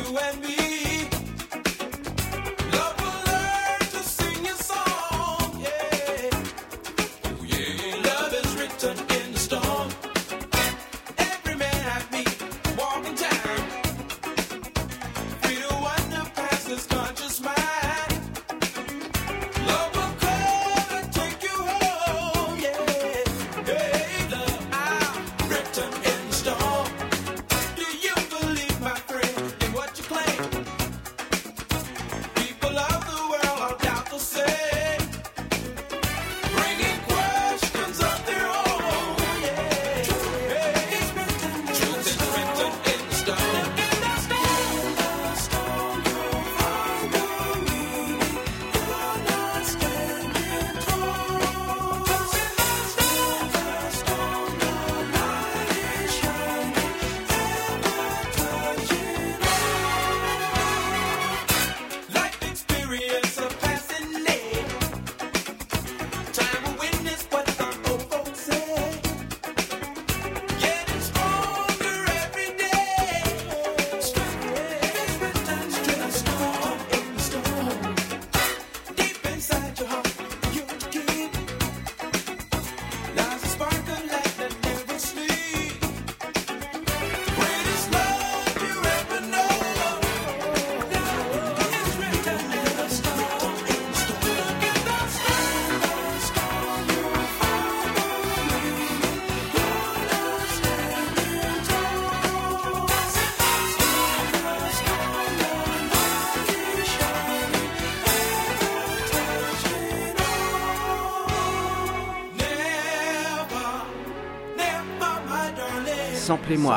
Samplez-moi.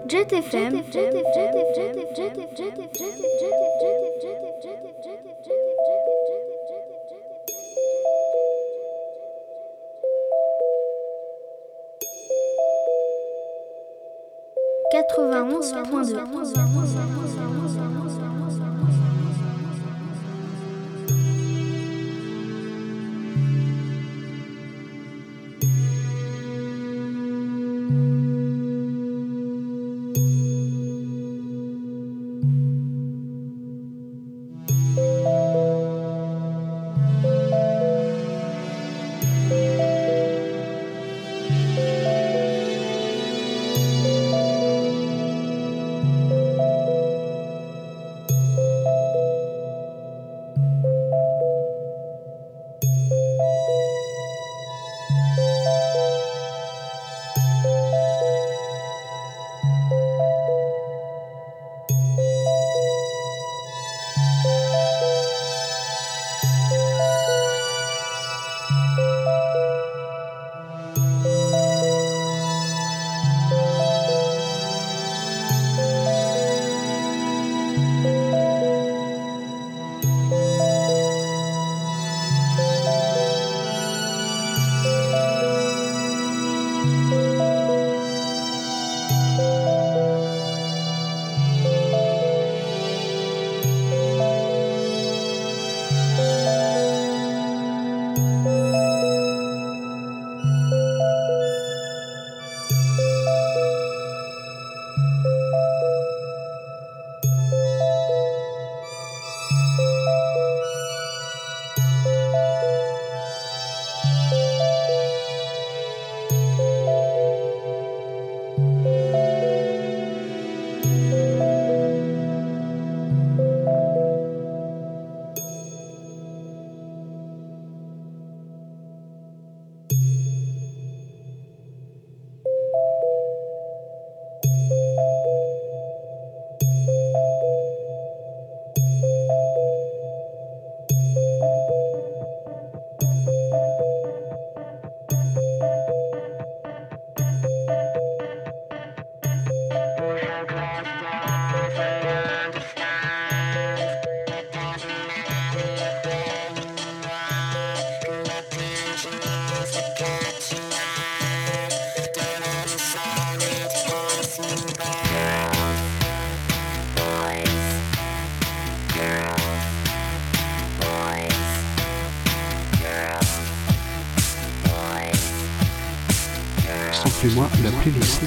Jet FM. Samplez-moi la playlist.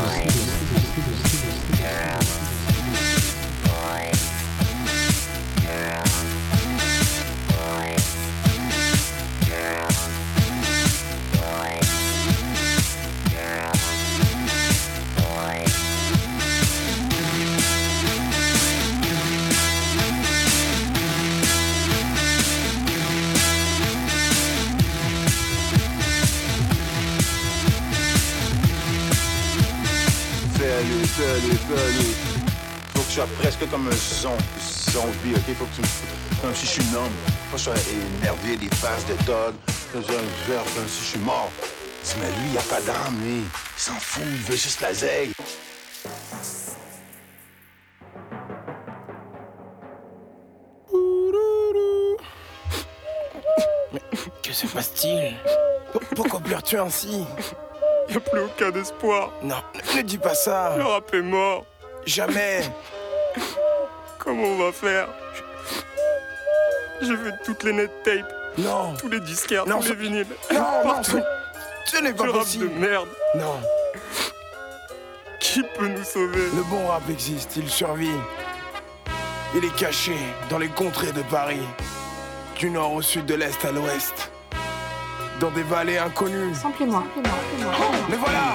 Salut. Faut que je sois presque comme un zombie, ok? Faut que tu me... Comme si je suis un homme. Faut que je sois énervé, des faces de dog. Comme si je suis mort. Dis, mais lui, il a pas d'âme, lui. Il s'en fout, il veut juste la zègue. Mais que se passe-t-il? Pourquoi pleures-tu ainsi? Y'a plus aucun espoir. Non, ne dis pas ça. Le rap est mort. Jamais. Comment on va faire? J'ai fait toutes les net tapes. Non. Tous les disquaires, non, tous les vinyles. Non, partout. Ce n'est pas possible. Du rap de merde. Non. Qui peut nous sauver? Le bon rap existe, il survit. Il est caché dans les contrées de Paris. Du nord au sud, de l'est à l'ouest. Dans des vallées inconnues. Samplez-moi. Mais voilà.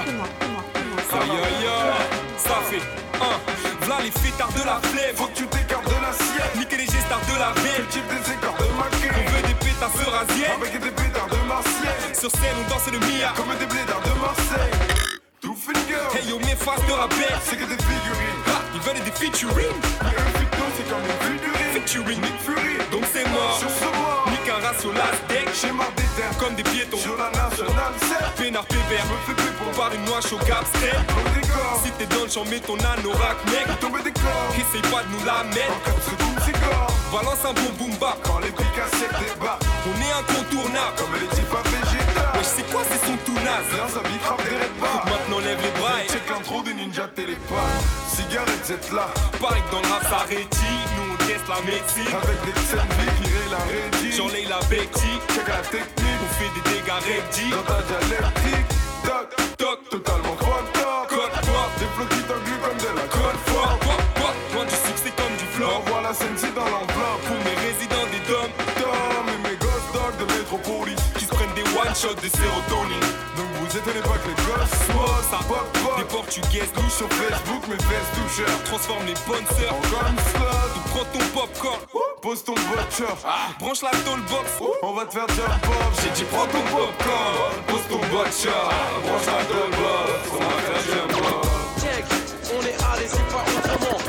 Ça fait v'là les fêtards de la flemme. Faut que tu t'écartes de la sienne. Niquer les gestars de la ville. Quel type des écarts de maquet. On veut des pétards eurasiens. Avec des pétards de Marseille. Sur scène on danse le Mia. Comme des blédards de Marseille. Tout finger. Hey yo mes faces de rappel. C'est que des figurines. Ils veulent des featuring. Mais un futon c'est comme une figurine. Featuring Nick Fury. Donc c'est mort. Sur ce mort. Nique un ratio last deck. Schéma d'éther, Comme des piétons. sur la nationale 7. Pénard pépère. Me fais plus pour Par une noix au cap step. Comme des corps, Si t'es dans le champ, mets ton anorak, mec. tomber des corps. Essaye pas de nous la En mettre. 4 secondes, c'est gore. Balance un bon boom bap. Quand les pics à 7 débarquent, On est incontournable. comme les types à végétal. Wesh, c'est quoi ces sons tout nazes? Viens, ça bicrave des repas. Maintenant lève les bras et Check l'intro des ninjas télépathes. Cigarette, c'est là. pareil que dans le rap ça rétille. Nous on teste la médecine. Avec des scènes virées, la rédit. J'enlève la bectique. Check la technique. On fait des dégâts reptiles. Dans ta dialectique. Toc, Toc, totalement croque toc. code, pop, Des flots qui t'engluent comme de la code, colle pop, forte. pop, pop. Loin du succès comme du flop. Envoie la Sensi dans l'enveloppe. Pour mes résidents des dômes Tom et mes gosses dogs de métropolis. qui se prennent des one shots de sérotonine. Donc vous étonnez pas que les gosses soient Ça pop des pop. portugaises louches Sur Facebook, mes fesses toucheurs. transforme les bonnes sœurs. En comme slot. Donc prends ton popcorn, Pose ton voiture. branche la tôle box. On va te faire dire pop. J'ai dit prends ton popcorn, pose ton vodka, branche la tôle box. On va faire jump box. Check, on est allé, c'est pas autrement.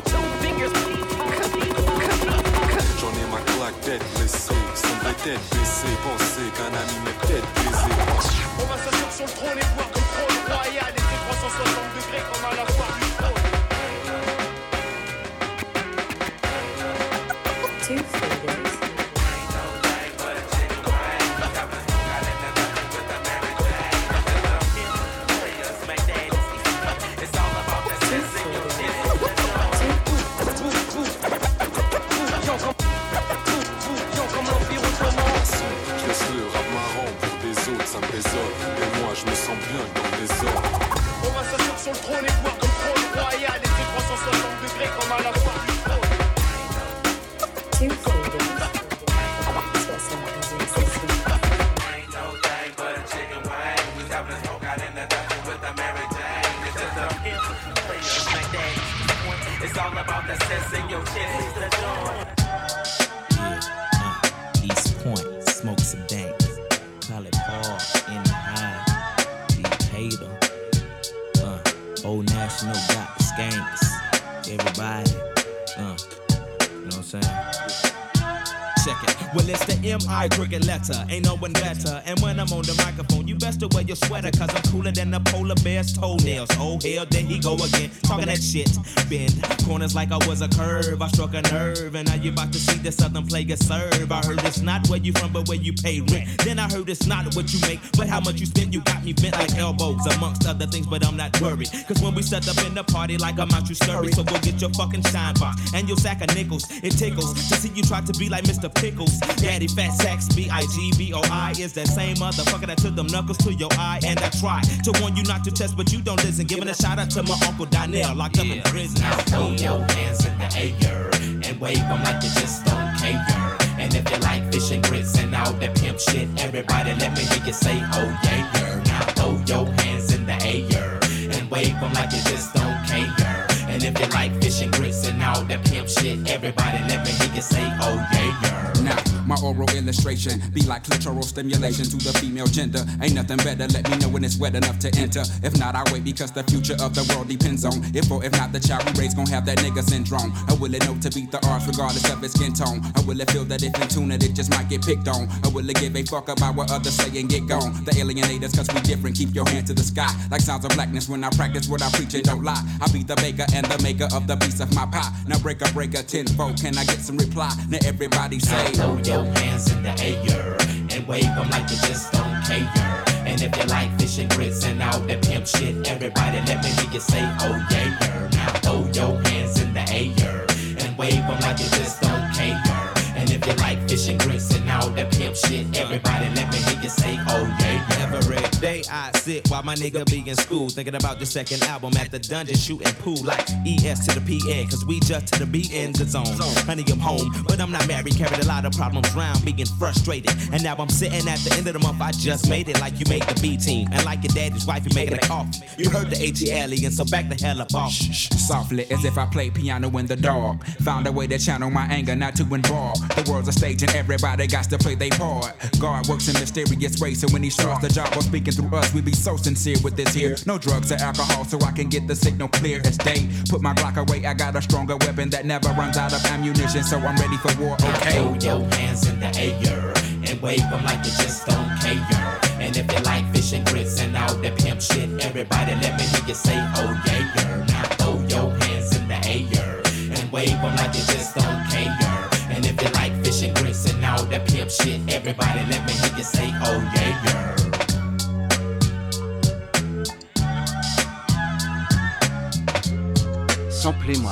J'en ai ma claque tête blessée, sombre tête baissée, penser qu'un ami m'est peut-être baisé. On va s'asseoir sur le trône et voir comme trône royal. Et c'est 360 degrés comme à la foire du trône. Je laisse le rap marrant pour des autres, ça me résonne. Et moi je me sens bien dans des ordres. On va s'asseoir sur le trône et voir comme trône royal. Et c'est 360 degrés comme à la foire du trône. East Point, smoke some dank. Call it Paul in the high. Decatur. Old National got the skanks. Everybody. You know what I'm saying? Check it. Well, it's the M.I. cricket letter. Ain't no one better. And when I'm on the microphone, you best to wear your sweater, cause I'm cooler than the polar bear's toenails. Oh, hell, there he go again. Talking that shit. Bend corners like I was a curve. I struck a nerve, and now you about to see the southern player serve. I heard it's not where you from, but where you pay rent. Then I heard it's not what you make, but how much you spend. You got me bent like elbows, amongst other things, but I'm not worried. Cause when we set up in the party, like I'm out, you scurry. So go get your fucking shine box and your sack of nickels. It tickles to see you try to be like Mr. Pickles. Daddy Fat Sacks, B-I-G-B-O-I is that same motherfucker that took them knuckles to your eye. And I try to warn you not to test, but you don't listen. Giving a shout out to my Uncle Donnell, locked up in prison. Now throw your hands in the air and wave them like you just don't care. And if you like fish and grits and all that pimp shit, everybody let me hear you say, oh yeah. Now throw your hands in the air and wave them like you just don't care. And if you like fish and grits and all that pimp shit, everybody let me hear you say, oh yeah. Now, my oral illustration be like clitoral stimulation to the female gender. Ain't nothing better, let me know when it's wet enough to enter. If not, I'll wait because the future of the world depends on if or if not the child we raise gon' have that nigga syndrome. Or will it know to beat the odds regardless of its skin tone? Or will it feel that if in tune it just might get picked on? Or will it give a fuck about what others say and get gone? The alienators cause we different, keep your hand to the sky. Like sounds of blackness when I practice what I preach and don't lie. I be the baker and the maker of the piece of my pie. Now break a tenfold, can I get some reply? Now everybody say, throw your hands in the air and wave them like you just don't care. And if you like fish and grits and all that pimp shit, everybody let me hear you say, oh yeah. Now throw your hands in the air and wave them like you just don't care. And if you like fish and grits and all that pimp shit, everybody let me hear you say, oh yeah. Every day I sit while my nigga be in school, thinking about the second album at the dungeon, shooting pool like ES to the PN, cause we just to the B in the zone. Honey, I'm home, but I'm not married, carried a lot of problems round, being frustrated. And now I'm sitting at the end of the month, I just made it like you made the B team. And like your daddy's wife, you making a coffee. You heard the ATL, so back the hell up off. Softly, as if I played piano in the dark. Found a way to channel my anger, not to involve. The world's a stage and everybody got to play their part. God works in mysterious ways, so when he starts the job of speaking through us, we be so sincere with this here. No drugs or alcohol, so I can get the signal clear as day. Put my Glock away, I got a stronger weapon that never runs out of ammunition, so I'm ready for war, okay? Throw your hands in the air and wave them like you just don't care. And if you like fish and grits and all that pimp shit, everybody let me hear you say, oh yeah. Now throw your hands in the air and wave them like you just don't care. And if you like fish and grits and all that pimp shit, everybody let me hear you say, oh yeah. Samplez-moi.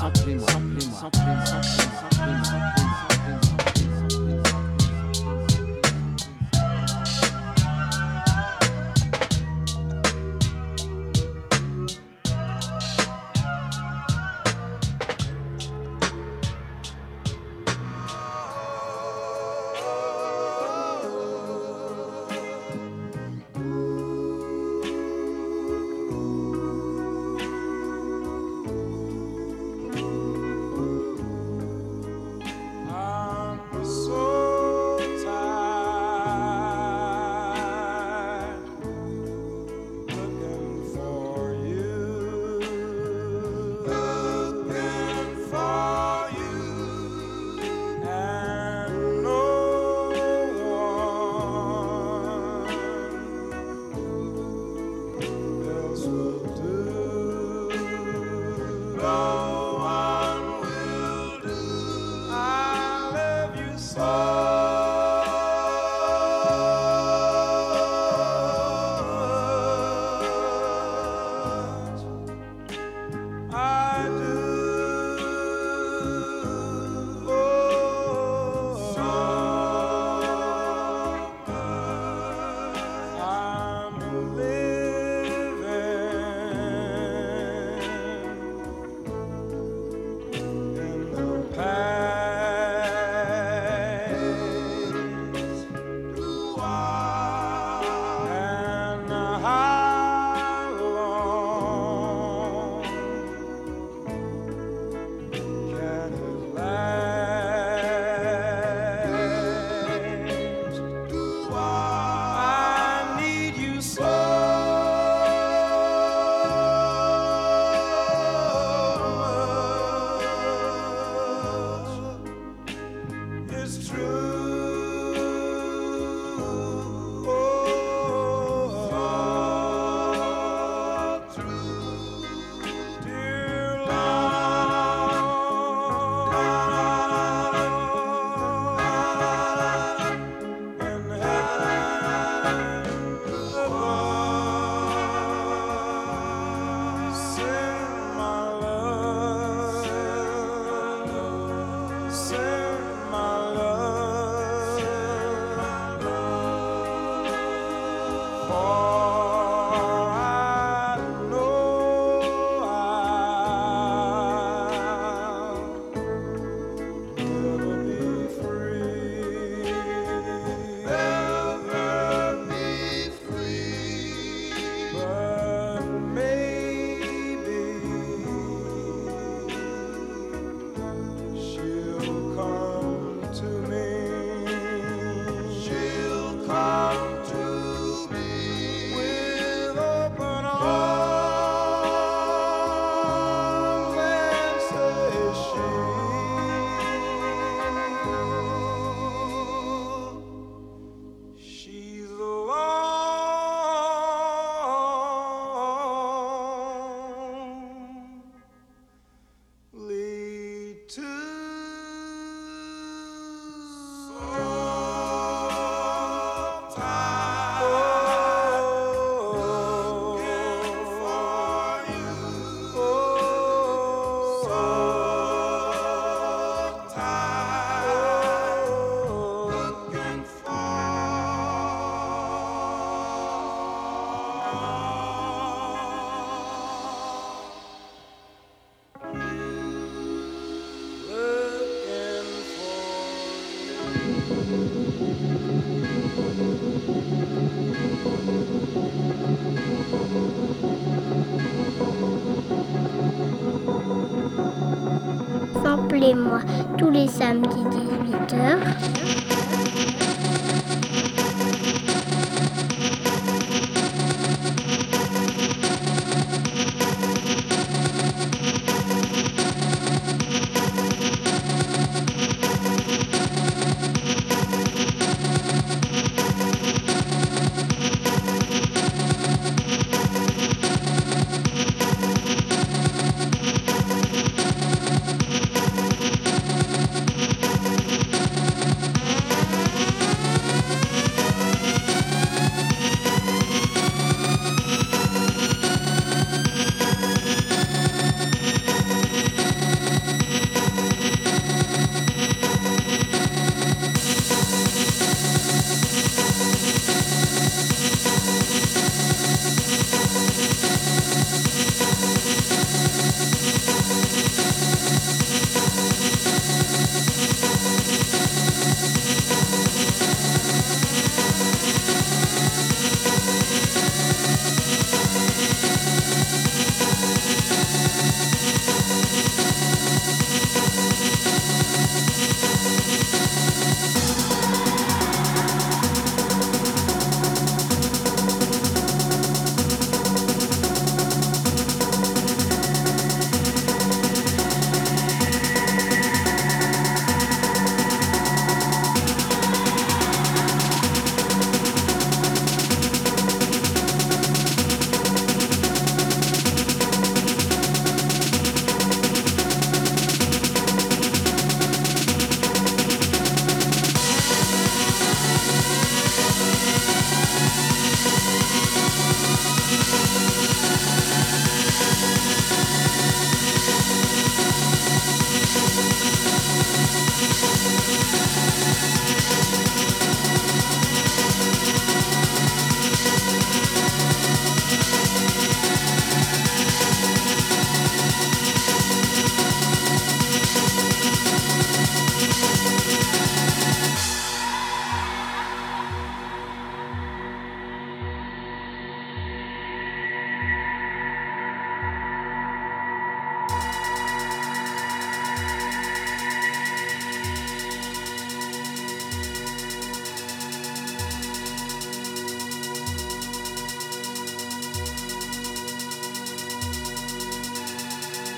Samplez-moi tous les samedis 18h.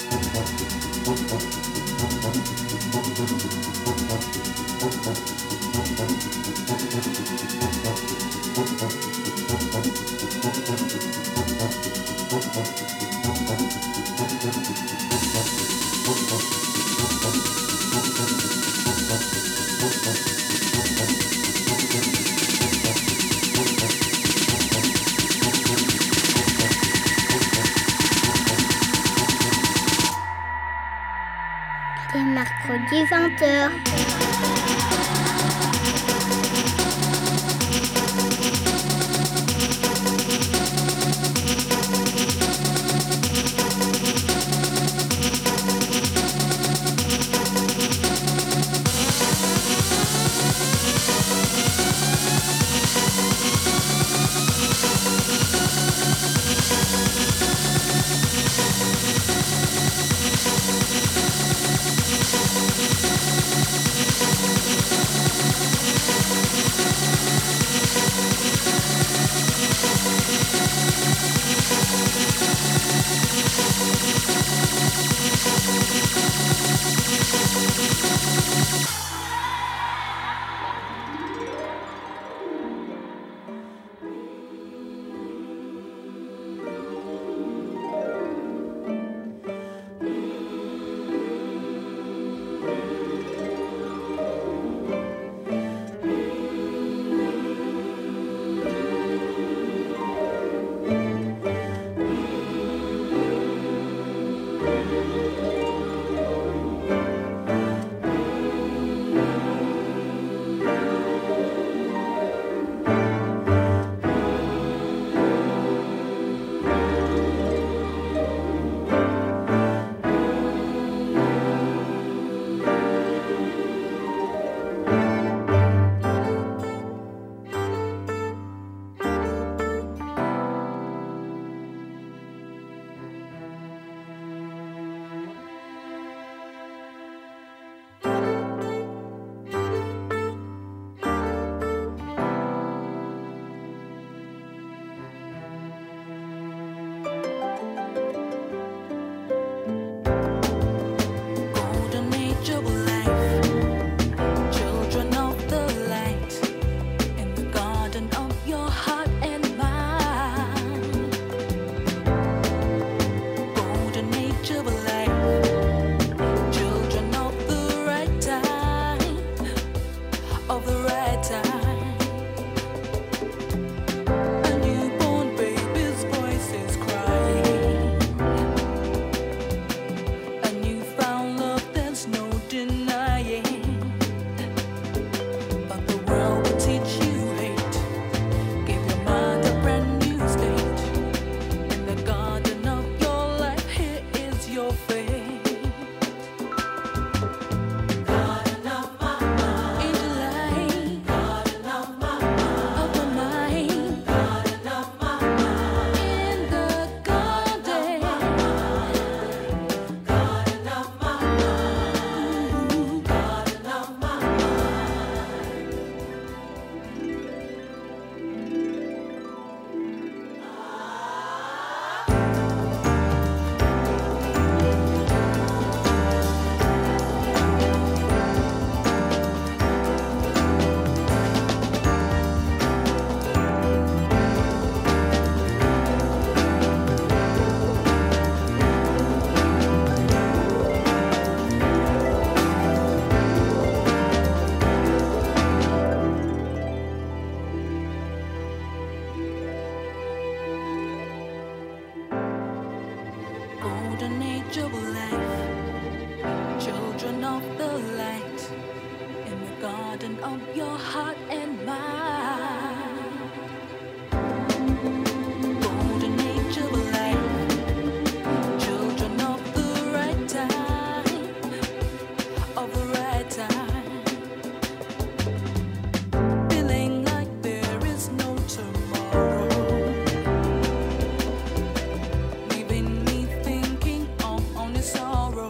Les mercredis 20h.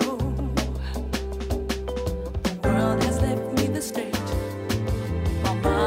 Mama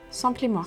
Samplez-moi.